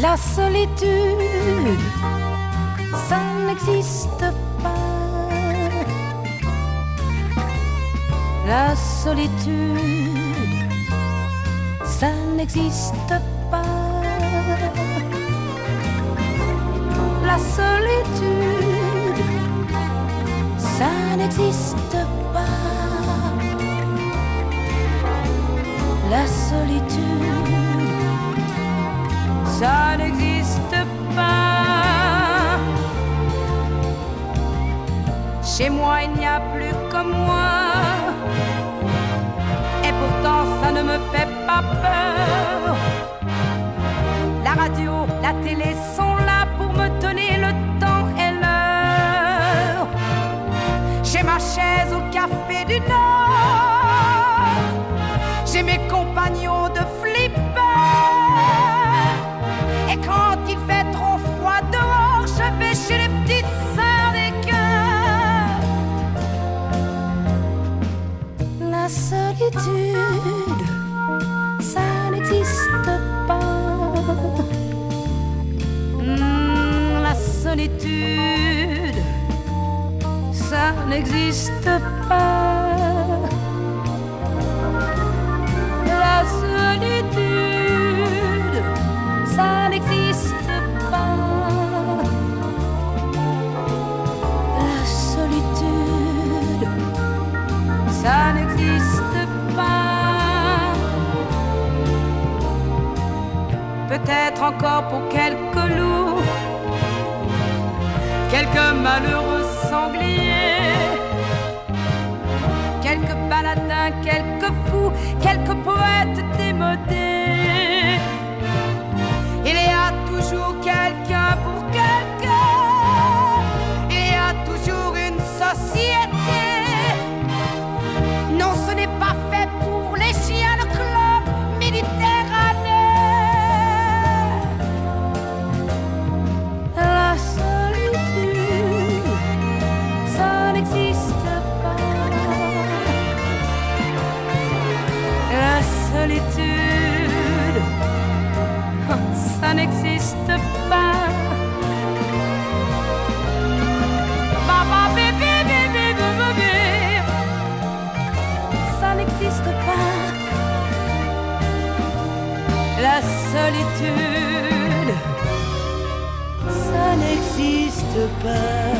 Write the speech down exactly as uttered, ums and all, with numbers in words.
La solitude, ça n'existe pas. La solitude, ça n'existe pas. La solitude, ça n'existe pas. La solitude, ça n'existe pas. Chez moi il n'y a plus que moi, et pourtant ça ne me fait pas peur. La radio, la télé sont là pour me donner le temps et l'heure. J'ai ma chaise au café du Nord, j'ai mes compagnons de flipper. Et quand il fait trop froid dehors, je vais chez les petites sœurs des cœurs. La solitude, ça n'existe pas. Mmh, la solitude, ça n'existe pas. La solitude, ça n'existe pas. La solitude, ça n'existe pas. Peut-être encore pour quelques loups, quelques malheureux sangliers, quelques baladins, quelques fous, quelques poètes démodés. Il y a toujours quelqu'un pour quelqu'un, il y a toujours une société. Non, ce n'est pas fait pour les chiens de club méditerranéen. La solitude, ça n'existe pas. La solitude, ça n'existe pas. Papa, bébé, bébé, bébé, ça n'existe pas. La solitude, ça n'existe pas.